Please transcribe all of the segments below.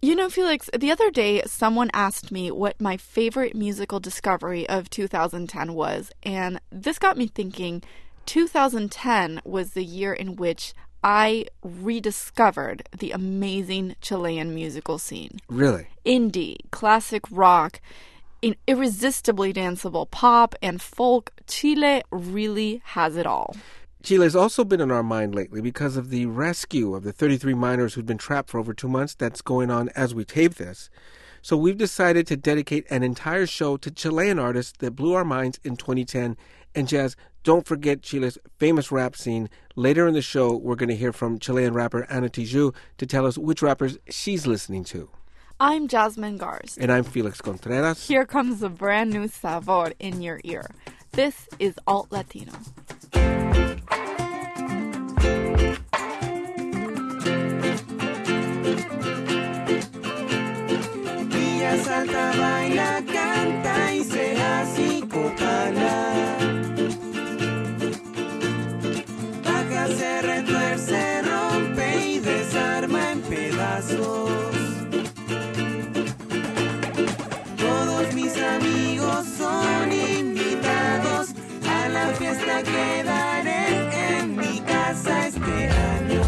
You know, Felix, the other day someone asked me what my favorite musical discovery of 2010 was, and this got me thinking 2010 was the year in which I rediscovered the amazing Chilean musical scene. Really? Indie, classic rock, irresistibly danceable pop, and folk. Chile really has it all. Chile's also been on our mind lately because of the rescue of the 33 miners who'd been trapped for over 2 months. That's going on as we tape this. So we've decided to dedicate an entire show to Chilean artists that blew our minds in 2010. And Jazz, don't forget Chile's famous rap scene. Later in the show, we're going to hear from Chilean rapper Ana Tijoux to tell us which rappers she's listening to. I'm Jasmine Garst. And I'm Felix Contreras. Here comes a brand new sabor in your ear. This is Alt Latino. Salta, baila, canta y se así copala. Baja, se retuerce, rompe y desarma en pedazos. Todos mis amigos son invitados a la fiesta que daré en mi casa este año.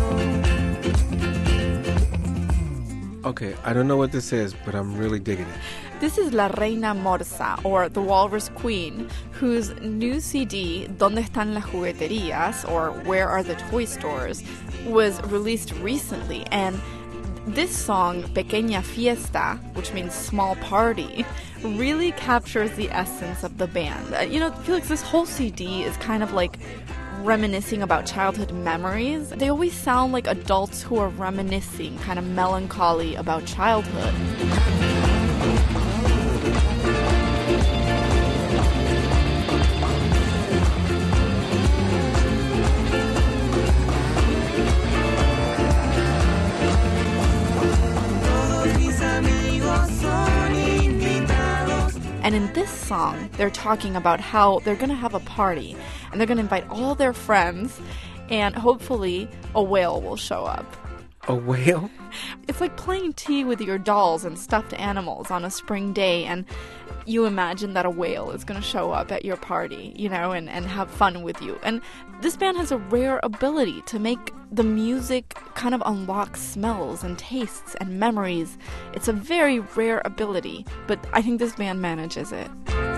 Okay, I don't know what this is, but I'm really digging it. This is La Reina Morsa, or The Walrus Queen, whose new CD, ¿Dónde están las jugueterías?, or Where are the toy stores?, was released recently. And this song, Pequeña Fiesta, which means small party, really captures the essence of the band. You know, Felix, this whole CD is kind of like reminiscing about childhood memories. They always sound like adults who are reminiscing, kind of melancholy about childhood. And in this song, they're talking about how they're going to have a party and they're going to invite all their friends and hopefully a whale will show up. A whale? It's like playing tea with your dolls and stuffed animals on a spring day, and you imagine that a whale is going to show up at your party, you know, and have fun with you. And this band has a rare ability to make the music kind of unlock smells and tastes and memories. It's a very rare ability, but I think this band manages it.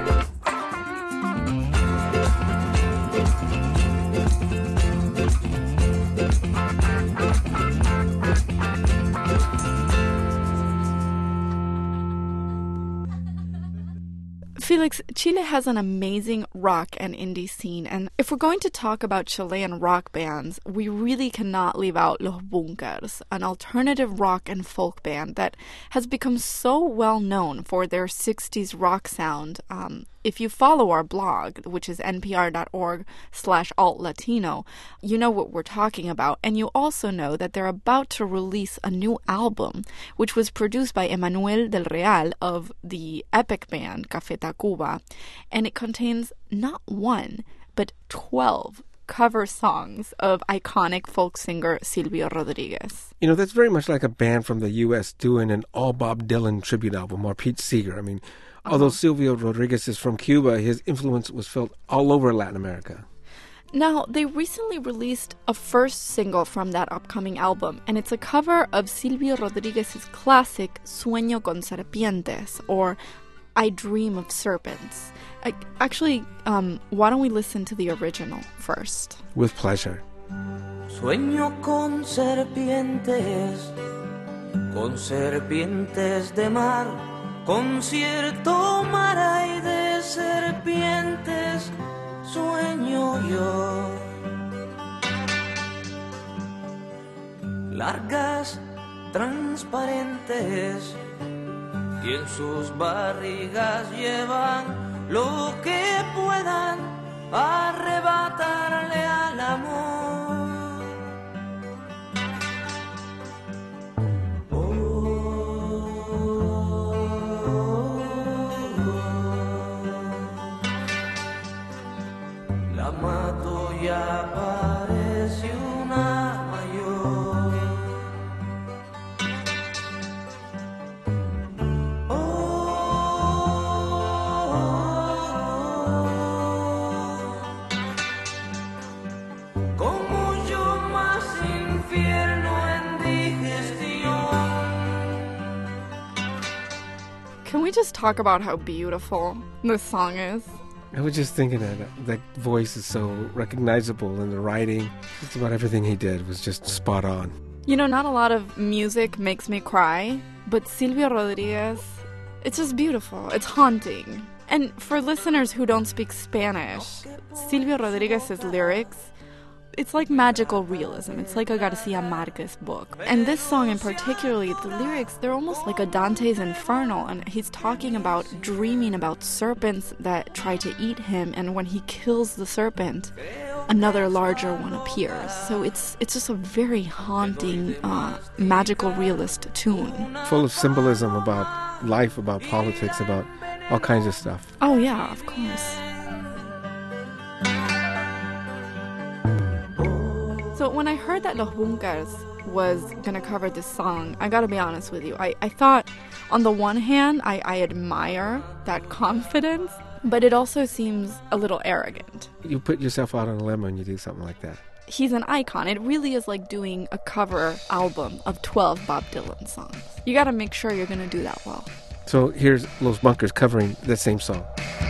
Felix, Chile has an amazing rock and indie scene, and if we're going to talk about Chilean rock bands, we really cannot leave out Los Bunkers, an alternative rock and folk band that has become so well known for their 60s rock sound. If you follow our blog, which is npr.org/altlatino, you know what we're talking about, and you also know that they're about to release a new album, which was produced by Emanuel del Real of the epic band Café Tacuba, and it contains not one, but 12 cover songs of iconic folk singer Silvio Rodriguez. You know, that's very much like a band from the U.S. doing an all Bob Dylan tribute album, or Pete Seeger. I mean, although Silvio Rodriguez is from Cuba, his influence was felt all over Latin America. Now, they recently released a first single from that upcoming album, and it's a cover of Silvio Rodriguez's classic Sueño con Serpientes, or I Dream of Serpents. Actually, why don't we listen to the original first? With pleasure. Sueño con serpientes de mar, con cierto mar hay de serpientes, sueño yo. Largas, transparentes, y en sus barrigas llevan lo que puedan arrebatarle al amor. La mato y aparece una mayor. Can we just talk about how beautiful this song is? I was just thinking that voice is so recognizable, and the writing, just about everything he did was just spot on. You know, not a lot of music makes me cry, but Silvio Rodriguez, it's just beautiful. It's haunting. And for listeners who don't speak Spanish, Silvio Rodriguez's lyrics, it's like magical realism. It's like a Garcia Marquez book. And this song in particularly, the lyrics, they're almost like a Dante's Inferno. And he's talking about dreaming about serpents that try to eat him. And when he kills the serpent, another larger one appears. So it's just a very haunting, magical realist tune. Full of symbolism about life, about politics, about all kinds of stuff. Oh yeah, of course. So when I heard that Los Bunkers was going to cover this song, I got to be honest with you. I thought, on the one hand, I admire that confidence, but it also seems a little arrogant. You put yourself out on a limb when you do something like that. He's an icon. It really is like doing a cover album of 12 Bob Dylan songs. You got to make sure you're going to do that well. So here's Los Bunkers covering that same song.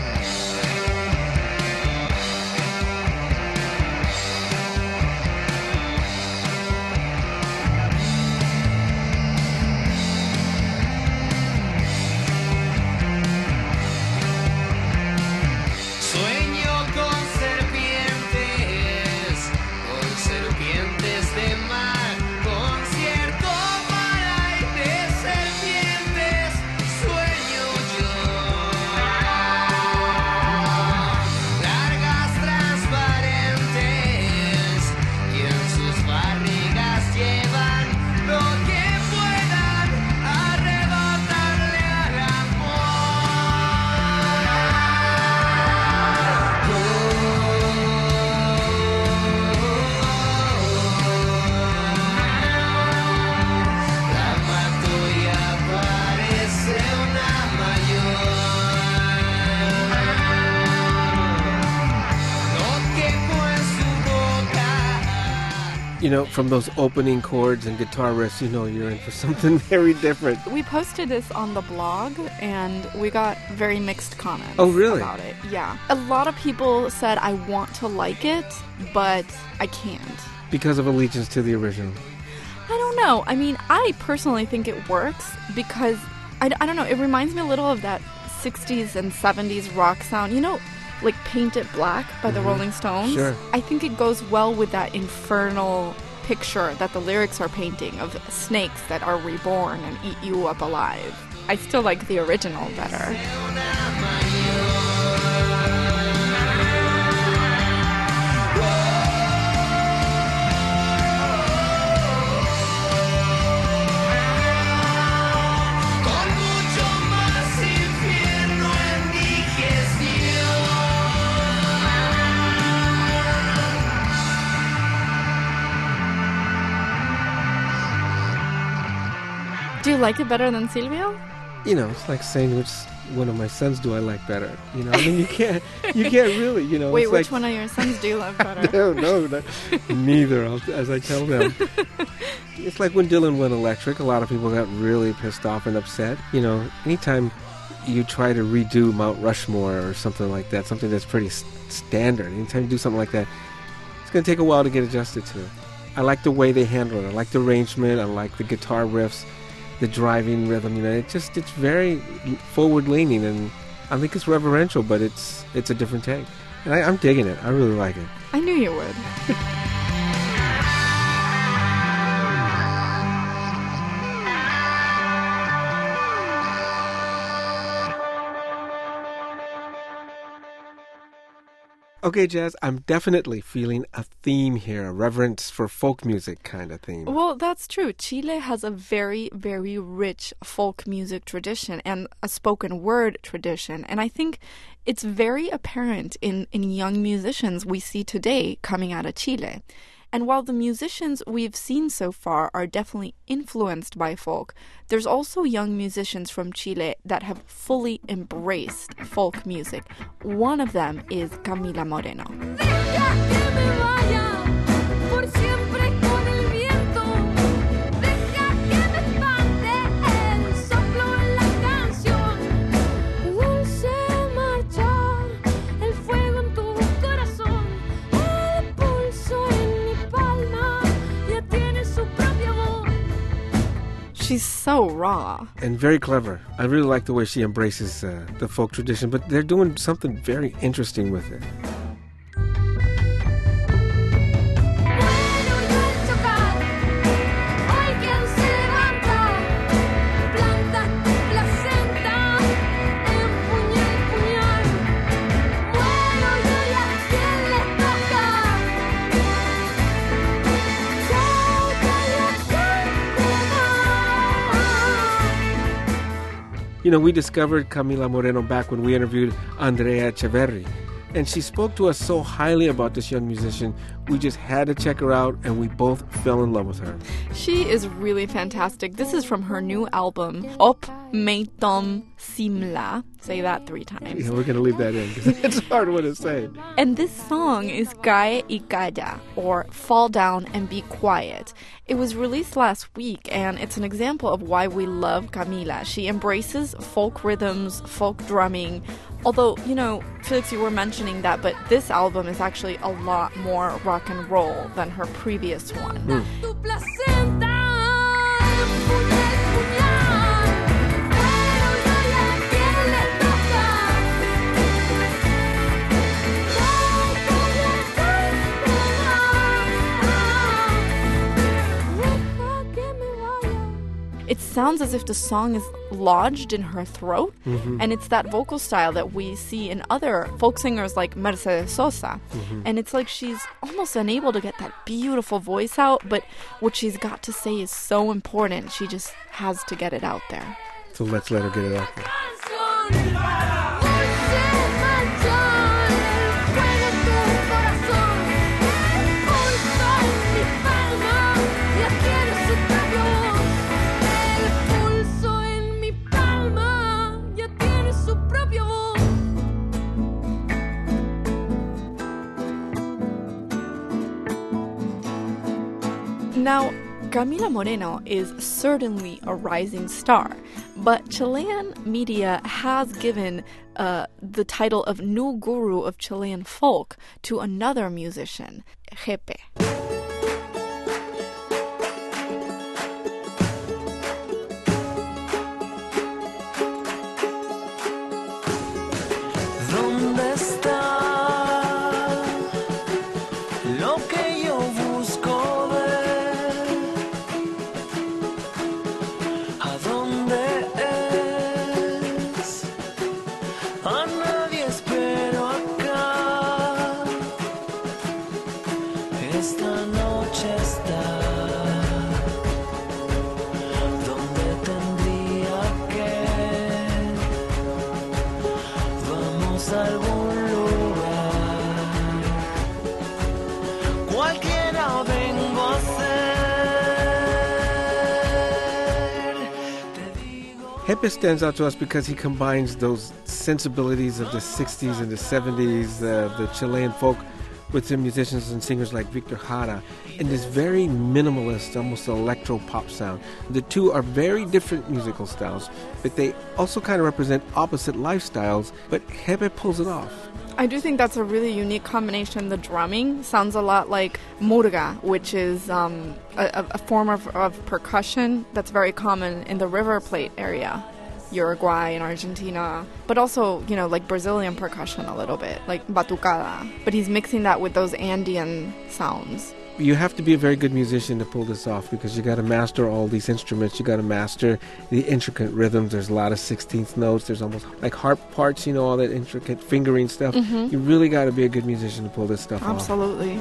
You know, from those opening chords and guitar riffs, you know you're in for something very different. We posted this on the blog, and we got very mixed comments. Oh, really? About it. Yeah. A lot of people said, I want to like it, but I can't. Because of allegiance to the original. I don't know. I mean, I personally think it works because, I don't know, it reminds me a little of that 60s and 70s rock sound. You know, like Paint It Black by the Rolling Stones. Sure. I think it goes well with that infernal picture that the lyrics are painting of snakes that are reborn and eat you up alive. I still like the original better. Do you like it better than Silvio? You know, it's like saying which one of my sons do I like better. You know, I mean, you can't really, you know. Wait, it's which like, one of your sons do you love better? No, neither, as I tell them. It's like when Dylan went electric, a lot of people got really pissed off and upset. You know, anytime you try to redo Mount Rushmore or something like that, something that's pretty standard, anytime you do something like that, it's going to take a while to get adjusted to. I like the way they handle it. I like the arrangement. I like the guitar riffs, the driving rhythm. You know, it's very forward-leaning, and I think it's reverential, but it's a different take. And I'm digging it. I really like it. I knew you would. Okay, Jazz, I'm definitely feeling a theme here, a reverence for folk music kind of theme. Well, that's true. Chile has a very, very rich folk music tradition and a spoken word tradition. And I think it's very apparent in young musicians we see today coming out of Chile. And while the musicians we've seen so far are definitely influenced by folk, there's also young musicians from Chile that have fully embraced folk music. One of them is Camila Moreno. so raw. And very clever. I really like the way she embraces the folk tradition, but they're doing something very interesting with it. You know, we discovered Camila Moreno back when we interviewed Andrea Echeverri, and she spoke to us so highly about this young musician, we just had to check her out, and we both fell in love with her. She is really fantastic. This is from her new album, Op Meitom Simla. Say that 3 times. Yeah, we're going to leave that in, because it's a hard one to say. And this song is Cae y Calla, or Fall Down and Be Quiet. It was released last week, and it's an example of why we love Camila. She embraces folk rhythms, folk drumming. Although, you know, Felix, you were mentioning that, but this album is actually a lot more rock and roll than her previous one. It sounds as if the song is lodged in her throat, and it's that vocal style that we see in other folk singers like Mercedes Sosa. And it's like she's almost unable to get that beautiful voice out, but what she's got to say is so important. She just has to get it out there. So let's let her get it out there. Now, Camila Moreno is certainly a rising star, but Chilean media has given the title of new guru of Chilean folk to another musician, Jepe. ¿Dónde está lo que yo busco ver? ¿A dónde es? A nadie espero acá. Esta noche está donde tendría que. Vamos a algún lugar, cualquiera vengo a ser. Jepe stands out to us because he combines those sensibilities of the 60s and the 70s, the Chilean folk, with some musicians and singers like Victor Jara, in this very minimalist, almost electro-pop sound. The two are very different musical styles, but they also kind of represent opposite lifestyles, but Jepe pulls it off. I do think that's a really unique combination. The drumming sounds a lot like murga, which is a form of percussion that's very common in the River Plate area, Uruguay and Argentina, but also, you know, like Brazilian percussion a little bit, like batucada. But he's mixing that with those Andean sounds. You have to be a very good musician to pull this off because you got to master all these instruments. You got to master the intricate rhythms. There's a lot of 16th notes. There's almost like harp parts, you know, all that intricate fingering stuff. You really got to be a good musician to pull this stuff off. Absolutely.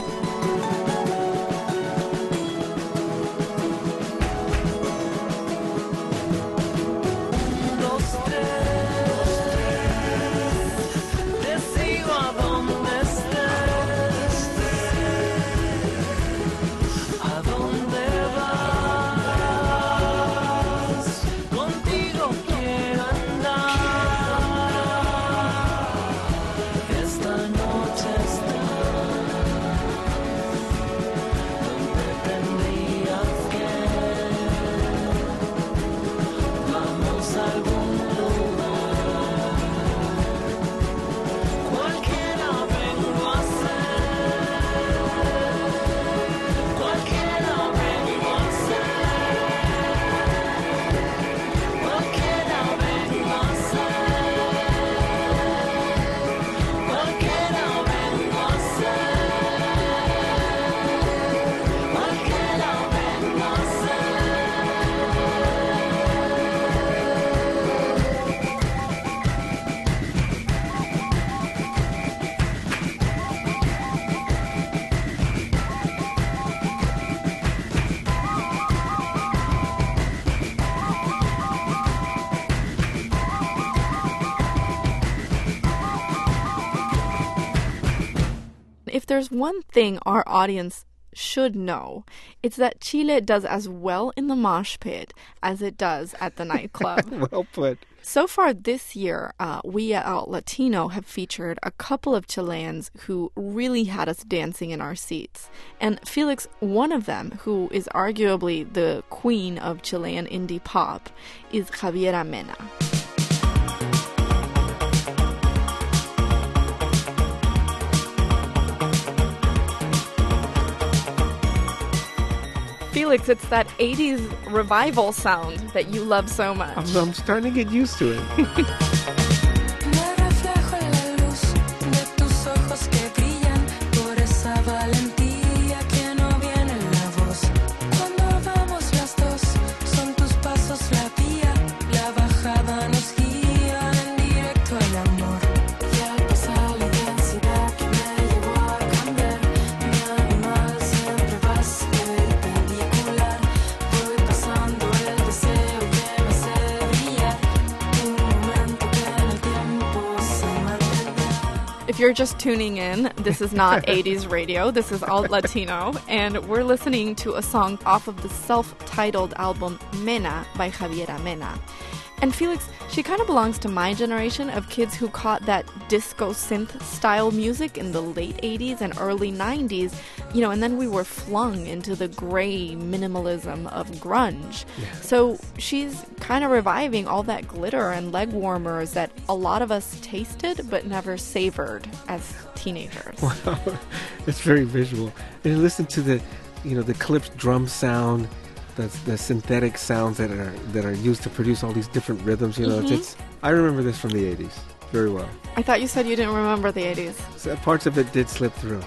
there's one thing our audience should know, it's that Chile does as well in the mosh pit as it does at the nightclub. Well put. So far this year, we at Alt Latino have featured a couple of Chileans who really had us dancing in our seats. And Felix, one of them, who is arguably the queen of Chilean indie pop, is Javiera Mena. Felix, it's that 80s revival sound that you love so much. I'm starting to get used to it. Me reflejo en la luz de tus ojos que brillan por esa valentía que no viene en la voz. Cuando vamos las dos, son tus pasos la vía, la bajada nos guía en directo al amor. Y al pasar la intensidad que me llevó a cambiar, mi animal siempre va a ser perpendicular. Voy pasando el deseo que me hace brillar, un momento que en el tiempo se mantendrá. If you're just tuning in, this is not 80s radio, this is Alt Latino, and we're listening to a song off of the self-titled album Mena by Javiera Mena. And Felix, she kind of belongs to my generation of kids who caught that disco synth style music in the late 80s and early 90s, you know, and then we were flung into the gray minimalism of grunge. Yeah. So she's kind of reviving all that glitter and leg warmers that a lot of us tasted but never savored as teenagers. Wow, it's very visual. And listen to the clipped drum sound, the synthetic sounds that are used to produce all these different rhythms. You know, it's I remember this from the 80s very well. I thought you said you didn't remember the 80s. So parts of it did slip through.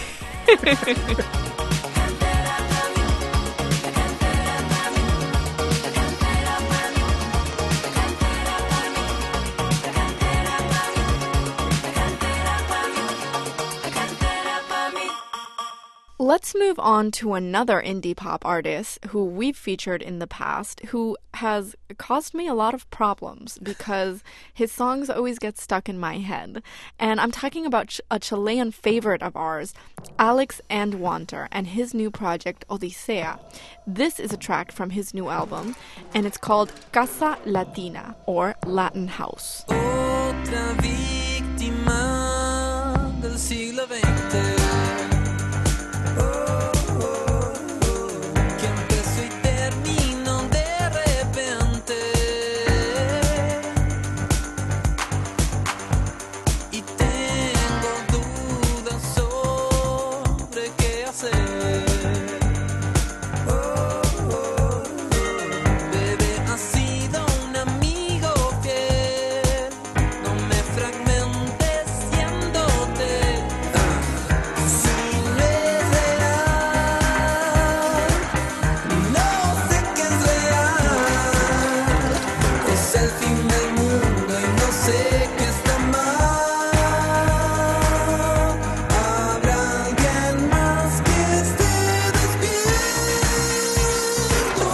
Let's move on to another indie pop artist who we've featured in the past, who has caused me a lot of problems because his songs always get stuck in my head. And I'm talking about a Chilean favorite of ours, Alex Anwandter, and his new project, Odisea. This is a track from his new album, and it's called Casa Latina, or Latin House. Otra víctima del siglo XX. Que empezó y terminó de repente. Y tengo dudas sobre qué hacer. Bebé, has sido un amigo fiel. No me fragmentes siéndote. Si no es real, no sé qué es real. Es el fin del mundo y no sé qué está mal. Habrá alguien más que esté despierto.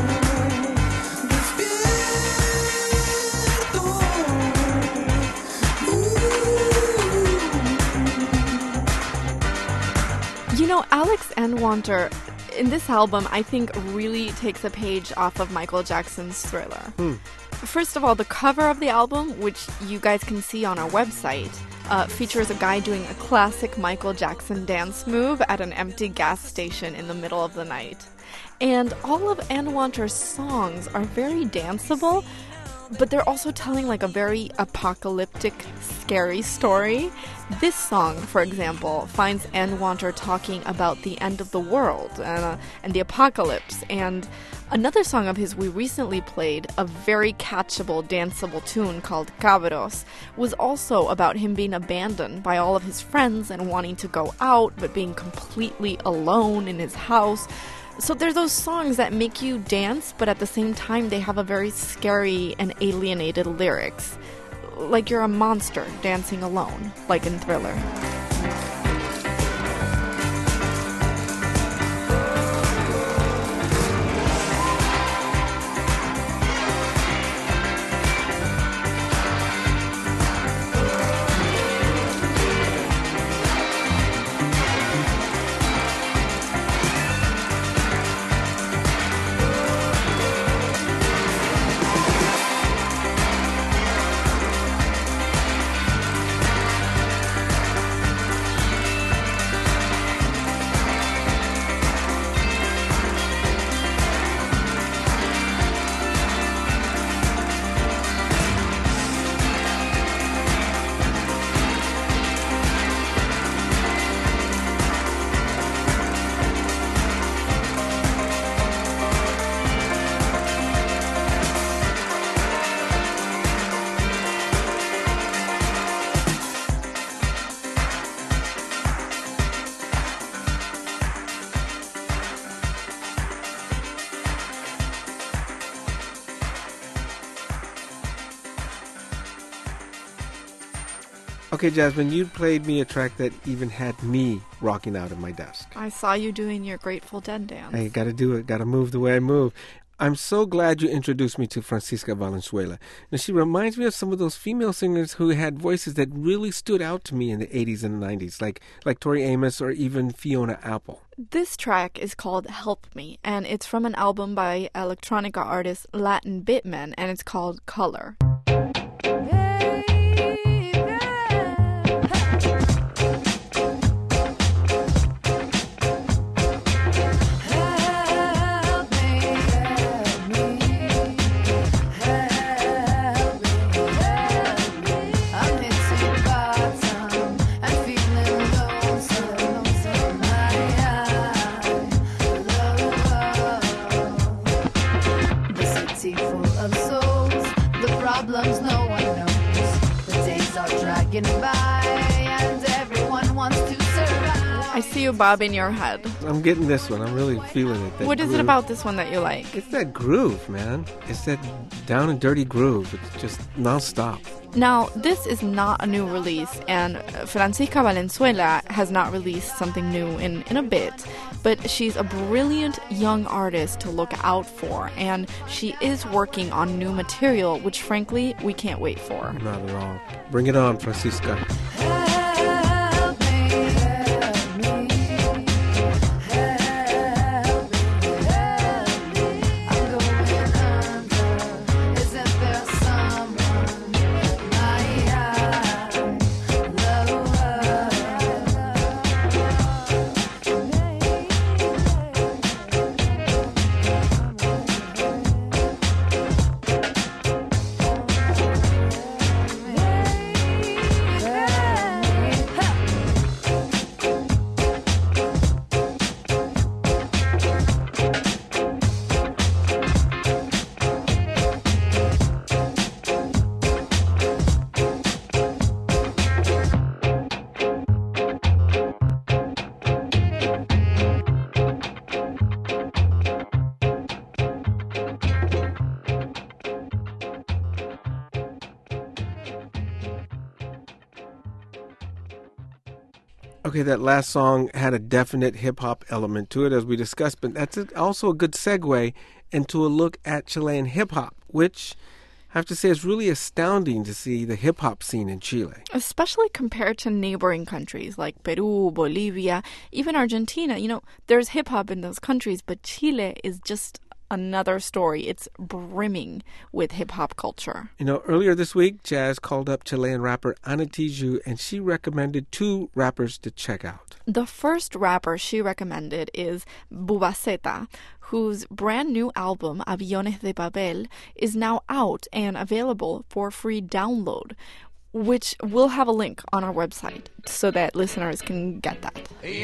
You know, Alex Anwandter, in this album, I think really takes a page off of Michael Jackson's Thriller. First of all, the cover of the album, which you guys can see on our website, features a guy doing a classic Michael Jackson dance move at an empty gas station in the middle of the night. And all of Anwandter's songs are very danceable, but they're also telling like a very apocalyptic, scary story. This song, for example, finds Anwandter talking about the end of the world and the apocalypse. And another song of his we recently played, a very catchable, danceable tune called Cabros, was also about him being abandoned by all of his friends and wanting to go out, but being completely alone in his house. So they're those songs that make you dance, but at the same time they have a very scary and alienated lyrics. Like you're a monster dancing alone, like in Thriller. Okay, Jasmine, you played me a track that even had me rocking out of my desk. I saw you doing your Grateful Dead dance. Hey, gotta do it. Gotta move the way I move. I'm so glad you introduced me to Francisca Valenzuela. Now, she reminds me of some of those female singers who had voices that really stood out to me in the 80s and 90s, like Tori Amos or even Fiona Apple. This track is called Help Me, and it's from an album by electronica artist Latin Bitman, and it's called Color. No one knows. The days are dragging by, and everyone wants to survive. I see you bobbing your head. I'm getting this one. I'm really feeling it. What is it about this one that you like? It's that groove, man. It's that down and dirty groove. It's just nonstop. Now, this is not a new release, and Francisca Valenzuela has not released something new in a bit, but she's a brilliant young artist to look out for, and she is working on new material, which frankly, we can't wait for. Not at all. Bring it on, Francisca. Okay, that last song had a definite hip-hop element to it, as we discussed, but that's also a good segue into a look at Chilean hip-hop, which I have to say is really astounding to see the hip-hop scene in Chile. Especially compared to neighboring countries like Peru, Bolivia, even Argentina. You know, there's hip-hop in those countries, but Chile is just another story. It's brimming with hip-hop culture. You know, earlier this week, Jazz called up Chilean rapper Ana Tijoux, and she recommended two rappers to check out. The first rapper she recommended is Bubaceta, whose brand new album, Aviones de Papel, is now out and available for free download, which we'll have a link on our website so that listeners can get that.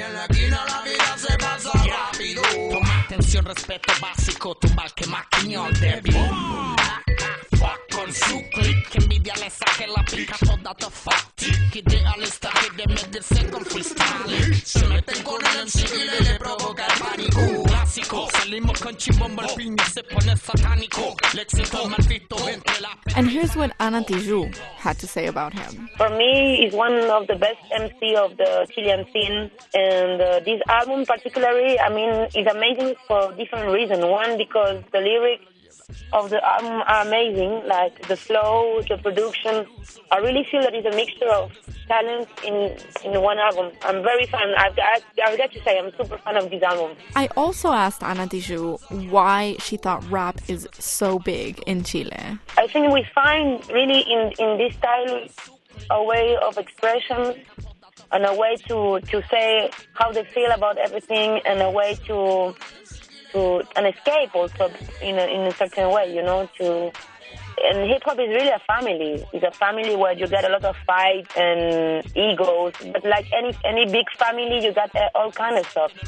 Toma atención, respeto básico, tumba que maquiñón débil. Con su click, que envidia le saque la pica toda the fatigue. Idealista que de medirse con freestyle. Se meten con el MC y le provoca el pánico. Clásico, salimos con chimbombo, el piño se pone satánico. El éxito maldito entre la... And here's what Ana Tijoux had to say about him. For me, he's one of the best MC of the Chilean scene. And this album particularly, I mean, is amazing for different reasons. One, because the lyrics of the album are amazing, like the flow, the production. I really feel that it's a mixture of talent in one album. I'm very fan. I've got to say, I'm super fan of this album. I also asked Ana Tijoux why she thought rap is so big in Chile. I think we find really in this style a way of expression and a way to say how they feel about everything, and a way to an escape also in a certain way, you know. And hip hop is really a family. It's a family where you get a lot of fight and egos, but like any big family, you got all kind of stuff.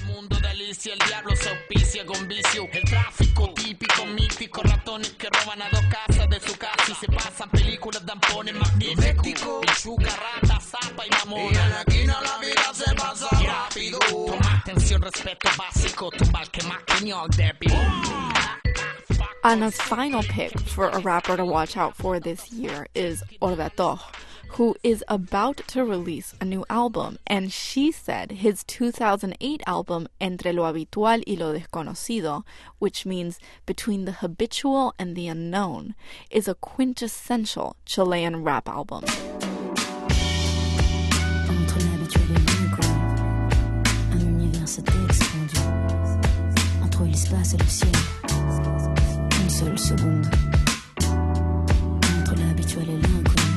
Ana's final pick for a rapper to watch out for this year is Orvetoj, who is about to release a new album. And she said his 2008 album, Entre lo habitual y lo desconocido, which means between the habitual and the unknown, is a quintessential Chilean rap album. Entre l'habituel et l'inconnu, un univers s'est expandu. Entre l'espace et le ciel, une seule seconde. Entre l'habituel et l'inconnu,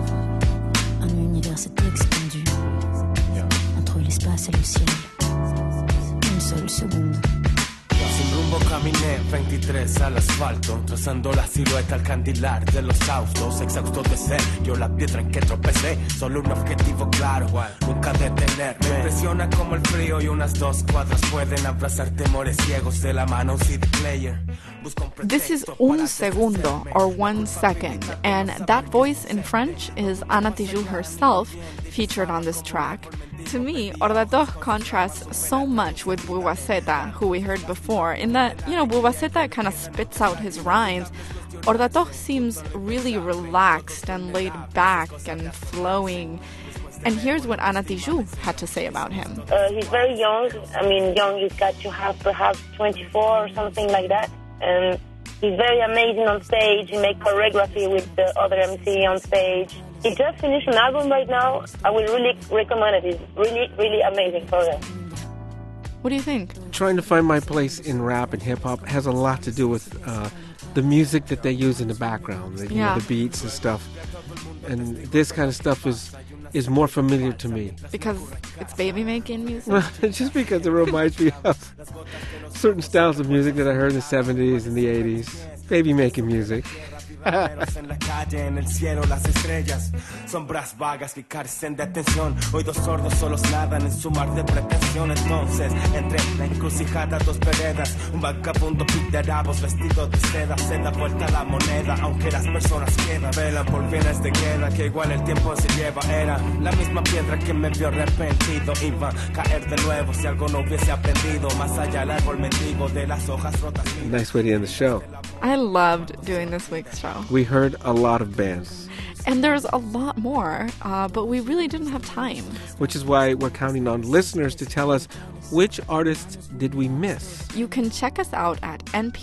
un univers s'est expandu. Entre l'espace et le ciel, une seule seconde. Sin rumbo caminé 23 al asfalto, trazando la silueta al candilar de los autos, exhausto de ser, yo la piedra en que tropecé, solo un objetivo claro, nunca detenerme. Me impresiona como el frío y unas 2 cuadras pueden abrazar temores ciegos de la mano un CD player. This is un segundo, or 1 second, and that voice in French is Ana Tijoux herself, featured on this track. To me, Ordatok contrasts so much with Buwaceta, who we heard before, in that, Buwaceta kind of spits out his rhymes. Ordatok seems really relaxed and laid back and flowing. And here's what Ana Tijoux had to say about him. He's very young. I mean, young, he's got to have perhaps 24 or something like that. And he's very amazing on stage. He makes choreography with the other MC on stage. He just finished an album right now. I will really recommend it. It's really, really amazing for them. What do you think? Trying to find my place in rap and hip-hop has a lot to do with the music that they use in the background, the beats and stuff. And this kind of stuff is more familiar to me. Because it's baby-making music? Just because it reminds me of certain styles of music that I heard in the 70s and the 80s. Baby-making music. En la calle, en el cielo, las estrellas, sombras vagas que carecen de atención. Oídos sordos solos nadan en su mar de pretensión. Entonces, entre la encrucijada, 2 veredas, un vagabundo pit de arabos vestido de seda se da vuelta la moneda, aunque las personas quedan. Velan por bienes de guerra que igual el tiempo se lleva. Era la misma piedra que me vio arrepentido. Iba a caer de nuevo si algo no hubiese aprendido. Más allá el árbol mendigo de las hojas rotas. Nice way to end the show. I loved doing this week's show. We heard a lot of bands. And there's a lot more, but we really didn't have time. Which is why we're counting on listeners to tell us which artists did we miss. You can check us out at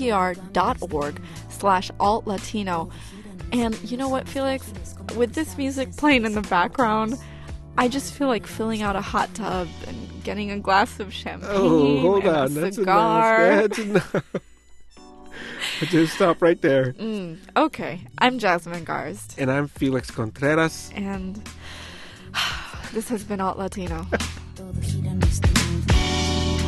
npr.org/altlatino. And you know what, Felix? With this music playing in the background, I just feel like filling out a hot tub and getting a glass of champagne. Oh, hold and on. a That's cigar. enough. That's enough. Just stop right there. Okay, I'm Jasmine Garst. And I'm Felix Contreras. And this has been Alt Latino. Todo gira en este mundo.